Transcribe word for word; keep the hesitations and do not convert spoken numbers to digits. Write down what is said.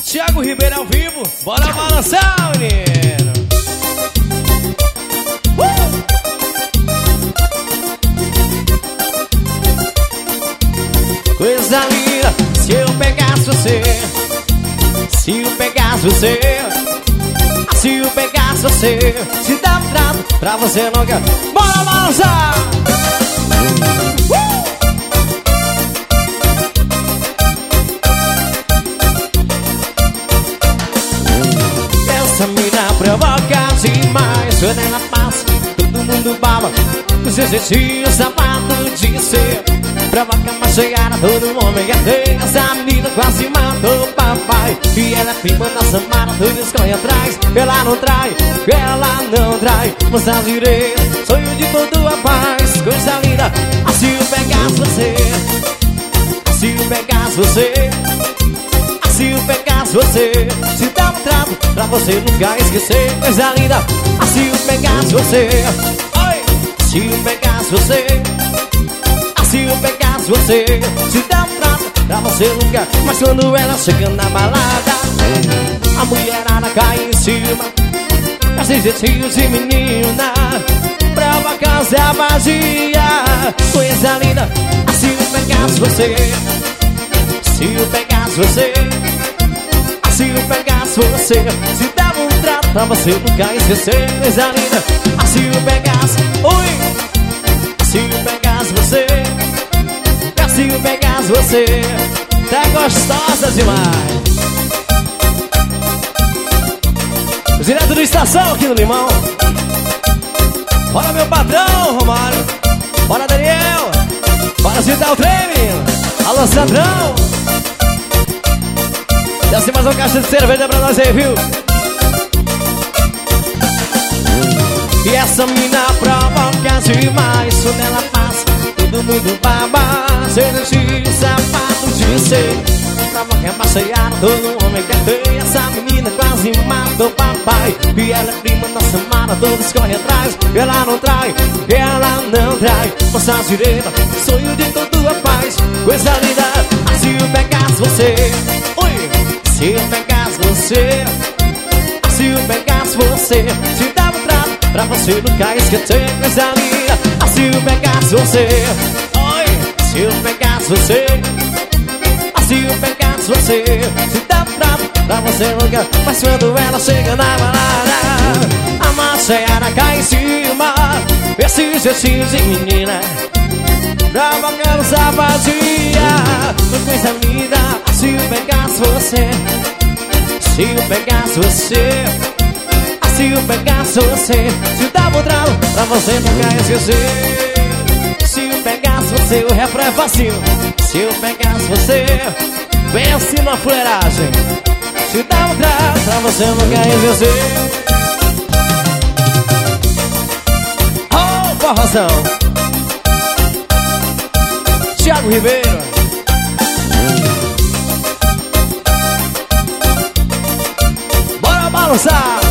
Thiago Ribeiro ao vivo, bora balançar, menino. uh! Coisa linda, se eu pegasse você, se eu pegasse você, se eu pegasse você, se dá um trato pra você nunca. Bora balançar! uh! Essa mina provoca demais. Quando ela passa, todo mundo baba. Os exercícios, sapato de ser provoca uma chegada, todo homem quer ter. Essa menina quase matou o papai. E ela é prima da Samara, todos correm atrás. Ela não trai, ela não trai. Mostra direito, sonho de todo rapaz. Coisa linda, se eu pegasse você, se eu pegasse você, se eu pegasse você, se dá um trato pra você nunca esquecer. Coisa linda, se eu pegasse você, oi, se eu pegasse você, se eu pegasse você, se dá um trato pra você nunca. Mas quando ela chega na balada, a mulherada cai em cima. Esses jeitinhos de menina pra casa vazia. Coisa linda, se eu pegasse você, se eu pegasse você, se eu pegasse você, se dava um trato pra você nunca esquecer. Coisa linda, se eu pegasse, oi, se eu pegasse você, se eu pegasse você, tá gostosa demais. Direto do Estação aqui no Limão. Bora meu patrão, Romário. Bora Daniel. Bora citar o trem, menino. Alô Sandrão. Desce mais uma caixa de cerveja pra nós aí, viu? E essa mina provoca demais. Quando ela passa, todo mundo baba. Cheio de sapato de ser provoca passear, todo homem quer ter. Essa menina quase mata o papai. E ela é prima da Samara, todos correm atrás. Ela não trai, ela não trai. Mostra a direita, sonho de todo rapaz. Coisa linda, se eu pegasse você, oi, se eu pegasse você, se eu pegasse você, se dava um trato pra você nunca esquecer. Coisa linda, se eu pegasse você, oi, se eu pegasse você, se eu pegasse você, se dá um trato pra você nunca. Mas quando ela chega na balada, a maceiara cai em cima. Esses jeitinhos de menina provocando sapatia. Coisa linda, se eu pegasse você, se eu pegasse você, se eu pegasse você, se dava um trato pra você nunca esquecer. Se eu pegasse você, o refrão é facinho. Se eu pegasse você, vem assim na fuleiragem. Se dá um trato pra você nunca esquecer. Oh, forrozão. Thiago Ribeiro. Bora balançar.